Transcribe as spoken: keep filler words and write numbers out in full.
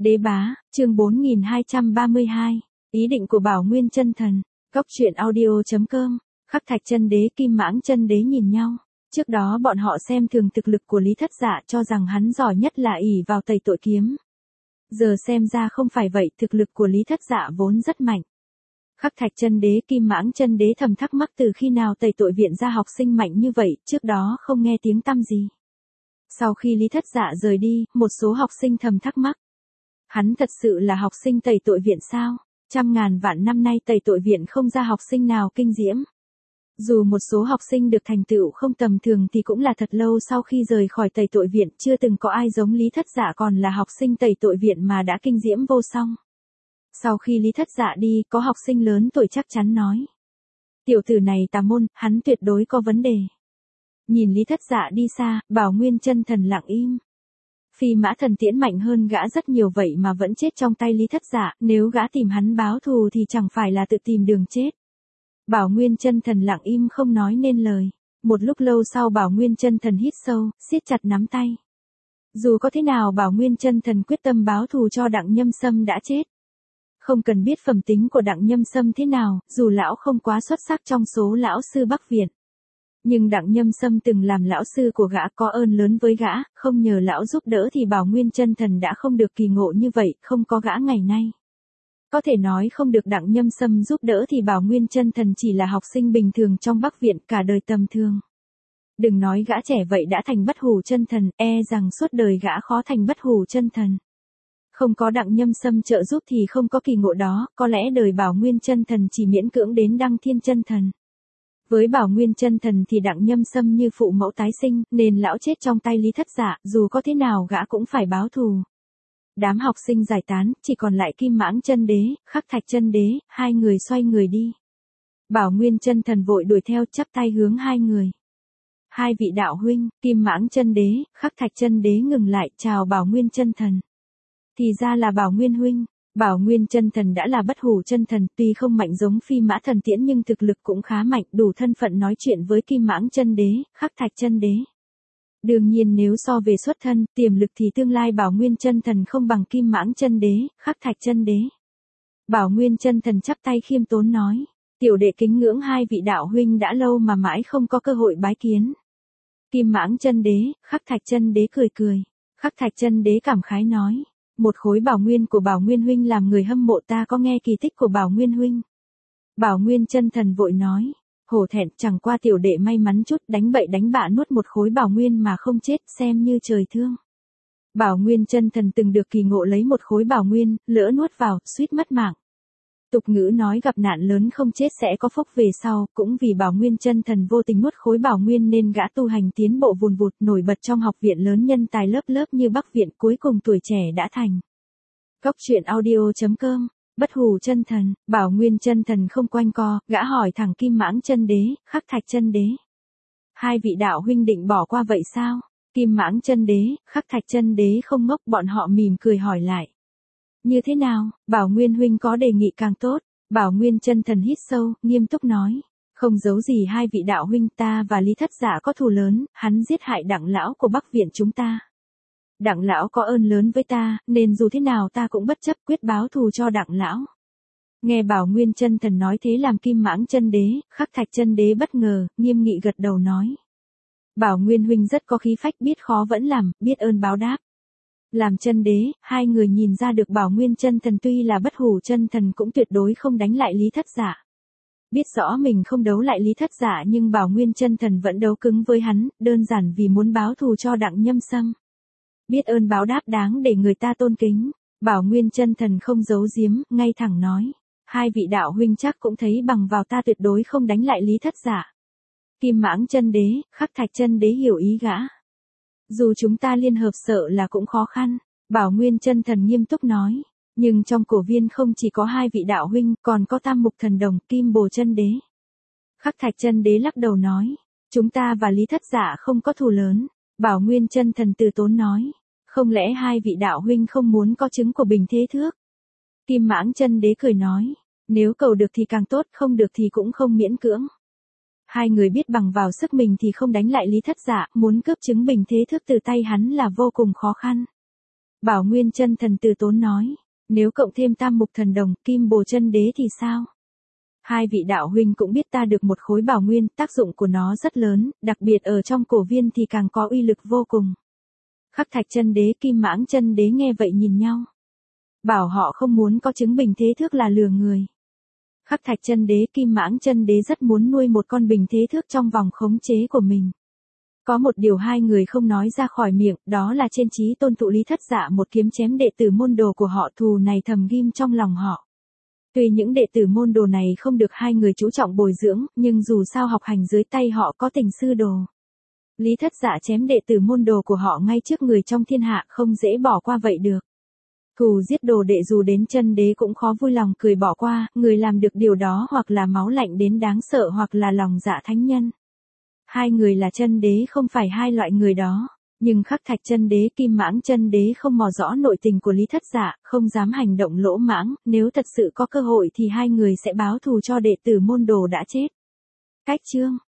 Đế bá, chương bốn nghìn hai trăm ba mươi hai, ý định của Bảo Nguyên Chân Thần, Cốc truyện audio chấm com, Khắc Thạch Chân Đế Kim Mãng Chân Đế nhìn nhau. Trước đó bọn họ xem thường thực lực của Lý Thất Dạ, cho rằng hắn giỏi nhất là ỷ vào tẩy tội kiếm. Giờ xem ra không phải vậy, thực lực của Lý Thất Dạ vốn rất mạnh. Khắc Thạch Chân Đế Kim Mãng Chân Đế thầm thắc mắc từ khi nào tẩy tội viện ra học sinh mạnh như vậy, trước đó không nghe tiếng tăm gì. Sau khi Lý Thất Dạ rời đi, một số học sinh thầm thắc mắc. Hắn thật sự là học sinh tẩy tội viện sao? Trăm ngàn vạn năm nay tẩy tội viện không ra học sinh nào kinh diễm. Dù một số học sinh được thành tựu không tầm thường thì cũng là thật lâu sau khi rời khỏi tẩy tội viện, chưa từng có ai giống Lý Thất Dạ còn là học sinh tẩy tội viện mà đã kinh diễm vô song. Sau khi Lý Thất Dạ đi, có học sinh lớn tuổi chắc chắn nói. Tiểu tử này tà môn, hắn tuyệt đối có vấn đề. Nhìn Lý Thất Dạ đi xa, Bảo Nguyên Chân Thần lặng im. Phi Mã Thần Tiễn mạnh hơn gã rất nhiều vậy mà vẫn chết trong tay Lý Thất Dạ, nếu gã tìm hắn báo thù thì chẳng phải là tự tìm đường chết. Bảo Nguyên Chân Thần lặng im không nói nên lời. Một lúc lâu sau Bảo Nguyên Chân Thần hít sâu, siết chặt nắm tay. Dù có thế nào Bảo Nguyên Chân Thần quyết tâm báo thù cho Đặng Nhâm Sâm đã chết. Không cần biết phẩm tính của Đặng Nhâm Sâm thế nào, dù lão không quá xuất sắc trong số lão sư Bắc Viện. Nhưng Đặng Nhâm Sâm từng làm lão sư của gã, có ơn lớn với gã, không nhờ lão giúp đỡ thì Bảo Nguyên Chân Thần đã không được kỳ ngộ như vậy, không có gã ngày nay. Có thể nói không được Đặng Nhâm Sâm giúp đỡ thì Bảo Nguyên Chân Thần chỉ là học sinh bình thường trong Bắc Viện, cả đời tầm thường. Đừng nói gã trẻ vậy đã thành Bất Hủ Chân Thần, e rằng suốt đời gã khó thành Bất Hủ Chân Thần. Không có Đặng Nhâm Sâm trợ giúp thì không có kỳ ngộ đó, có lẽ đời Bảo Nguyên Chân Thần chỉ miễn cưỡng đến Đăng Thiên Chân Thần. Với Bảo Nguyên Chân Thần thì Đặng Nhâm Sâm như phụ mẫu tái sinh, nên lão chết trong tay Lý Thất Dạ, dù có thế nào gã cũng phải báo thù. Đám học sinh giải tán, chỉ còn lại Kim Mãng Chân Đế, Khắc Thạch Chân Đế, hai người xoay người đi. Bảo Nguyên Chân Thần vội đuổi theo, chắp tay hướng hai người. Hai vị đạo huynh, Kim Mãng Chân Đế, Khắc Thạch Chân Đế ngừng lại, chào Bảo Nguyên Chân Thần. Thì ra là Bảo Nguyên huynh. Bảo Nguyên Chân Thần đã là Bất Hủ Chân Thần, tuy không mạnh giống Phi Mã Thần Tiễn nhưng thực lực cũng khá mạnh, đủ thân phận nói chuyện với Kim Mãng Chân Đế, Khắc Thạch Chân Đế. Đương nhiên nếu so về xuất thân, tiềm lực thì tương lai Bảo Nguyên Chân Thần không bằng Kim Mãng Chân Đế, Khắc Thạch Chân Đế. Bảo Nguyên Chân Thần chắp tay khiêm tốn nói, tiểu đệ kính ngưỡng hai vị đạo huynh đã lâu mà mãi không có cơ hội bái kiến. Kim Mãng Chân Đế, Khắc Thạch Chân Đế cười cười. Khắc Thạch Chân Đế cảm khái nói, một khối bảo nguyên của Bảo Nguyên huynh làm người hâm mộ, ta có nghe kỳ tích của Bảo Nguyên huynh. Bảo Nguyên Chân Thần vội nói, hổ thẹn, chẳng qua tiểu đệ may mắn chút, đánh bậy đánh bạ nuốt một khối bảo nguyên mà không chết, xem như trời thương. Bảo Nguyên Chân Thần từng được kỳ ngộ lấy một khối bảo nguyên, lỡ nuốt vào, suýt mất mạng. Tục ngữ nói gặp nạn lớn không chết sẽ có phúc về sau, cũng vì Bảo Nguyên Chân Thần vô tình nuốt khối bảo nguyên nên gã tu hành tiến bộ vùn vụt, nổi bật trong học viện lớn, nhân tài lớp lớp như Bắc Viện, cuối cùng tuổi trẻ đã thành. Cốc truyện audio chấm com, Bất Hủ Chân Thần. Bảo Nguyên Chân Thần không quanh co, gã hỏi thẳng Kim Mãng Chân Đế, Khắc Thạch Chân Đế. Hai vị đạo huynh định bỏ qua vậy sao? Kim Mãng Chân Đế, Khắc Thạch Chân Đế không ngốc, bọn họ mỉm cười hỏi lại. Như thế nào, Bảo Nguyên huynh có đề nghị càng tốt. Bảo Nguyên Chân Thần hít sâu, nghiêm túc nói, không giấu gì hai vị đạo huynh, ta và Lý Thất Dạ có thù lớn, hắn giết hại Đặng lão của Bắc Viện chúng ta. Đặng lão có ơn lớn với ta, nên dù thế nào ta cũng bất chấp quyết báo thù cho Đặng lão. Nghe Bảo Nguyên Chân Thần nói thế làm Kim Mãng Chân Đế, Khắc Thạch Chân Đế bất ngờ, nghiêm nghị gật đầu nói. Bảo Nguyên huynh rất có khí phách, biết khó vẫn làm, biết ơn báo đáp. Làm Chân Đế, hai người nhìn ra được Bảo Nguyên Chân Thần tuy là Bất Hủ Chân Thần cũng tuyệt đối không đánh lại Lý Thất Dạ. Biết rõ mình không đấu lại Lý Thất Dạ nhưng Bảo Nguyên Chân Thần vẫn đấu cứng với hắn, đơn giản vì muốn báo thù cho Đặng Nhâm Sâm. Biết ơn báo đáp đáng để người ta tôn kính. Bảo Nguyên Chân Thần không giấu giếm, ngay thẳng nói, hai vị đạo huynh chắc cũng thấy bằng vào ta tuyệt đối không đánh lại Lý Thất Dạ. Kim Mãng Chân Đế, Khắc Thạch Chân Đế hiểu ý gã. Dù chúng ta liên hợp sợ là cũng khó khăn. Bảo Nguyên Chân Thần nghiêm túc nói, nhưng trong cổ viên không chỉ có hai vị đạo huynh, còn có Tam Mục Thần Đồng, Kim Bồ Chân Đế. Khắc Thạch Chân Đế lắc đầu nói, chúng ta và Lý Thất Dạ không có thù lớn. Bảo Nguyên Chân Thần từ tốn nói, không lẽ hai vị đạo huynh không muốn có chứng của Bình Thế Thước? Kim Mãng Chân Đế cười nói, nếu cầu được thì càng tốt, không được thì cũng không miễn cưỡng. Hai người biết bằng vào sức mình thì không đánh lại Lý Thất Dạ, muốn cướp chứng Bình Thế Thước từ tay hắn là vô cùng khó khăn. Bảo Nguyên Chân Thần từ tốn nói, nếu cộng thêm Tam Mục Thần Đồng, Kim Bồ Chân Đế thì sao? Hai vị đạo huynh cũng biết ta được một khối bảo nguyên, tác dụng của nó rất lớn, đặc biệt ở trong cổ viên thì càng có uy lực vô cùng. Khắc Thạch Chân Đế, Kim Mãng Chân Đế nghe vậy nhìn nhau. Bảo họ không muốn có chứng bình thế thước là lừa người. Khắc Thạch Chân Đế, Kim Mãng Chân Đế rất muốn nuôi một con bình thế thước trong vòng khống chế của mình. Có một điều hai người không nói ra khỏi miệng, đó là trên chí tôn thụ Lý Thất Dạ một kiếm chém đệ tử môn đồ của họ, thù này thầm ghim trong lòng họ. Tuy những đệ tử môn đồ này không được hai người chú trọng bồi dưỡng, nhưng dù sao học hành dưới tay họ có tình sư đồ. Lý Thất Dạ chém đệ tử môn đồ của họ ngay trước người trong thiên hạ, không dễ bỏ qua vậy được. Thù giết đồ đệ dù đến chân đế cũng khó vui lòng cười bỏ qua, người làm được điều đó hoặc là máu lạnh đến đáng sợ hoặc là lòng dạ thánh nhân. Hai người là chân đế không phải hai loại người đó, nhưng Khắc Thạch Chân Đế, Kim Mãng Chân Đế không mò rõ nội tình của Lý Thất Dạ, không dám hành động lỗ mãng, nếu thật sự có cơ hội thì hai người sẽ báo thù cho đệ tử môn đồ đã chết. Cách chương